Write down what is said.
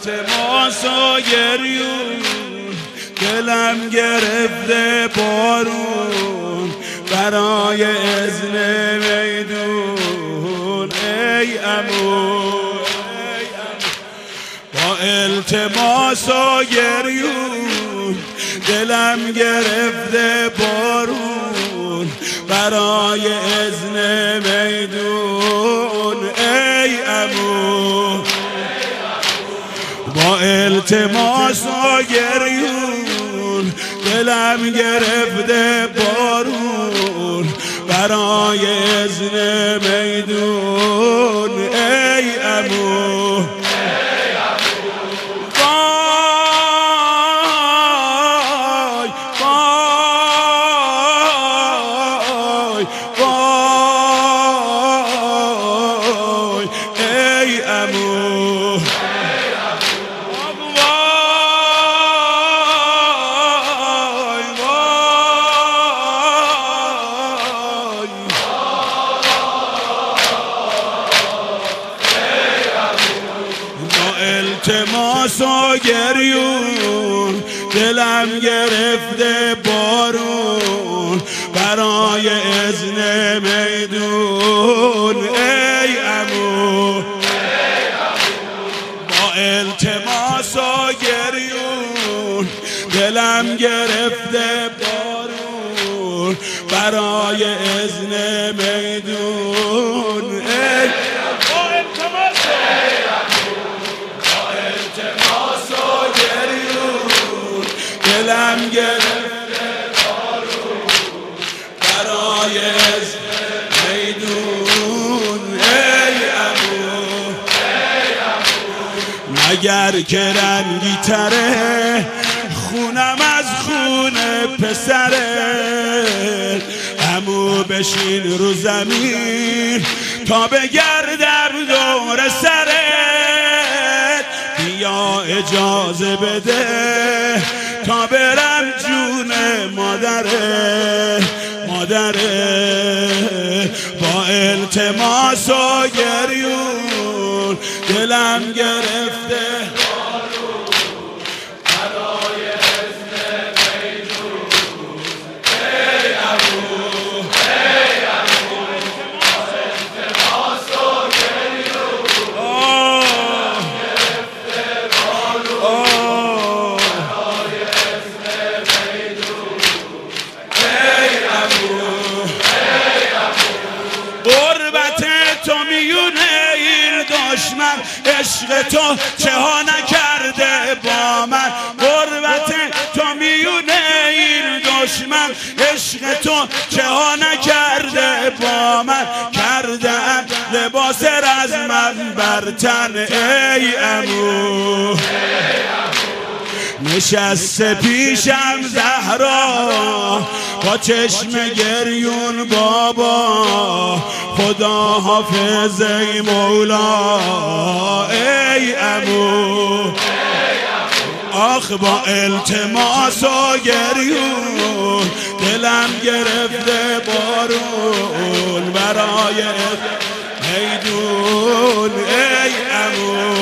التماس و گریون دلم گرفته بارون برای اذن میدون ای عمو با التماس و گریون دلم گرفته بارون برای اذن میدون ای عمو با التماس و گریون دلم گرفته بارون برای اذن میدون ای عمو التماس و گریون دلم گرفته بارون برای اذن میدون ای عمو با التماس و گریون دلم گرفته بارون برای اذن میدون ای دلم گرفته بارون برای اذن میدون ای عمو مگر که رنگی تره خونم از خون پسره عمو بشین رو زمین تا بگردم دور سرت بیا اجازه بده تا برم جون مادره با التماس و گریون دلم گرفته برای اذن میدون ای عمو التماس و گریون دشمن عشق تو چه ها نکرده با من غربت تو میونه این دشمن عشق تو چه ها نکرده با من کردم لباس رزمم بر تن ای عمو نشسته پیشم زهرا با چشم گریون بابا خدا حافظ ای مولا ای عمو آخ با التماس و گریون دلم گرفته بارون برای میدون ای عمو